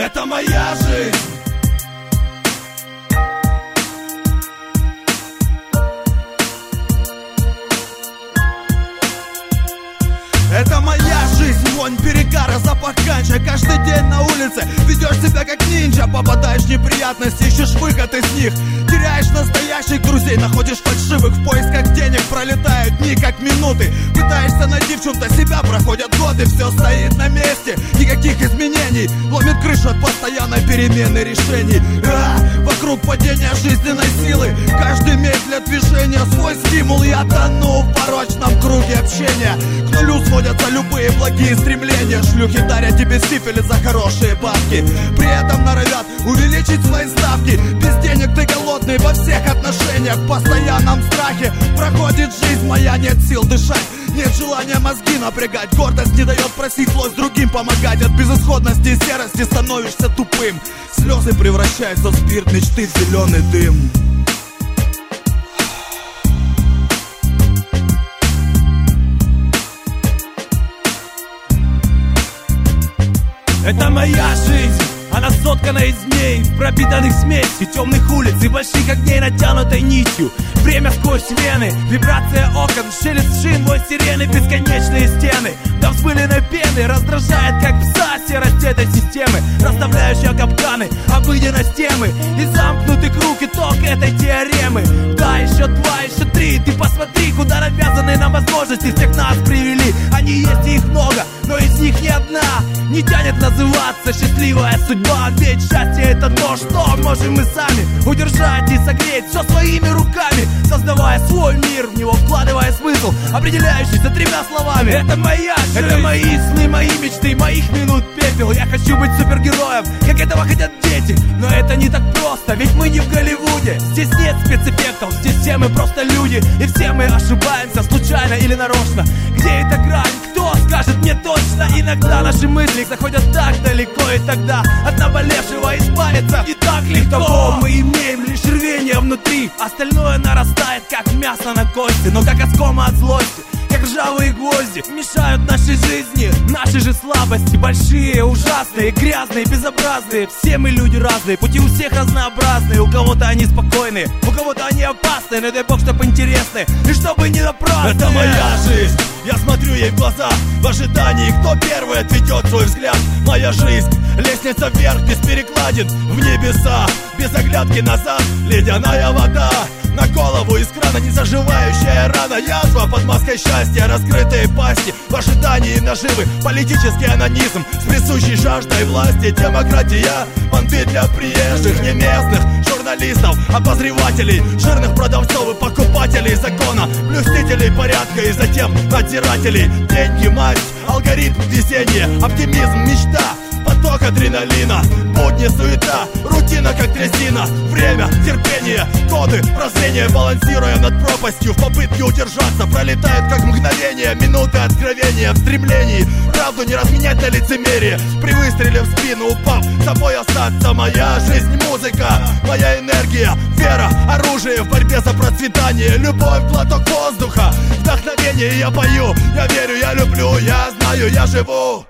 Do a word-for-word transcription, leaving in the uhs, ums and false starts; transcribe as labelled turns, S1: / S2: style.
S1: Это моя жизнь. Это моя жизнь, вонь перегара, запах ганча. Каждый день на улице ведешь себя как нинджа. Попадаешь в неприятности, ищешь выход из них. Теряешь настоящих друзей, находишь фальшивых. В поисках денег пролетают дни как минуты. Пытаешься найти в чем-то себя, проходят годы. Все стоит на месте, никаких изменений. Ломит крышу от постоянной перемены решений. А, вокруг падения жизненной силы. Каждый имеет для движения свой стимул. Я тону в порочном круге общения. К нулю сводятся любые благие стремления. Шлюхи дарят тебе сифилис за хорошие бабки. При этом норовят увеличить свои ставки. Без денег ты голодный во всех отношениях. В постоянном страхе проходит жизнь моя. Нет сил дышать, нет желания мозги напрягать. Гордость не дает просить, злость другим помогать. От безысходности и серости становишься тупым. Слезы превращаются в спирт, мечты в зеленый дым.
S2: Это моя жизнь, она соткана из дней, пропитанных смесью темных улиц и больших огней, натянутой нитью. Время сквозь вены, вибрация окон, шелест шин, вой сирены, бесконечные стены до взмыленной пены раздражает, как пса серость этой системы, расставляющая капканы, обыденность темы и замкнутый круг, итог этой теоремы. Да, еще два, еще три, ты посмотри, куда навязанные нам возможности всех нас привели. Они есть и их много, но из них ни одна не тянет называться счастливая судьба. Ведь счастье это то, что можем мы сами удержать и согреть все своими руками, создавая свой мир, в него вкладывая смысл, определяющийся тремя словами. Это моя жизнь. Это мои сны, мои мечты, моих минут пепел. Я хочу быть супергероем, как этого хотят дети. Но это не так просто, ведь мы не в Голливуде. Здесь нет спецэффектов, здесь все мы просто люди. И все мы ошибаемся, случайно или нарочно. Где эта грань? Кто скажет мне точно? Иногда наши мысли заходят так далеко, и тогда от наболевшего избавиться не так легко. Того мы имеем лишь рвение внутри, остальное нарастает, как мясо на кости. Но как оскома от злости, как ржавые гвозди, мешают нашей жизни наши же слабости. Большие, ужасные, грязные, безобразные. Все мы люди разные, пути у всех разнообразные. У кого-то они спокойные, у кого-то они опасные. Но дай бог, чтоб интересные, и чтобы не напрасные.
S1: Это моя жизнь, я смотрю ей в глаза в ожидании, кто первый отведет свой взгляд. Моя жизнь, лестница вверх, без перекладин в небеса, без оглядки назад, ледяная вода на голову из крана, незаживающая рана, язва под маской счастья, раскрытые пасти в ожидании наживы, политический анонизм с присущей жаждой власти, демократия, понты для приезжих, не местных журналистов, обозревателей, жирных продавцов и покупателей закона, блюстителей порядка и затем надзирателей. Деньги, масть, алгоритм, везение, оптимизм, мечта, поток адреналина, будни, суета, рутина как трясина. Время, терпение, коды, прозрение, балансируя над пропастью, в попытке удержаться, пролетают как мгновение минуты откровения в стремлении правду не разменять на лицемерие. При выстреле в спину упав, собой остаться. Моя жизнь, музыка, моя энергия, вера, оружие в борьбе за процветание, любовь, глоток воздуха, вдохновение. Я пою, я верю, я люблю, я знаю, я живу.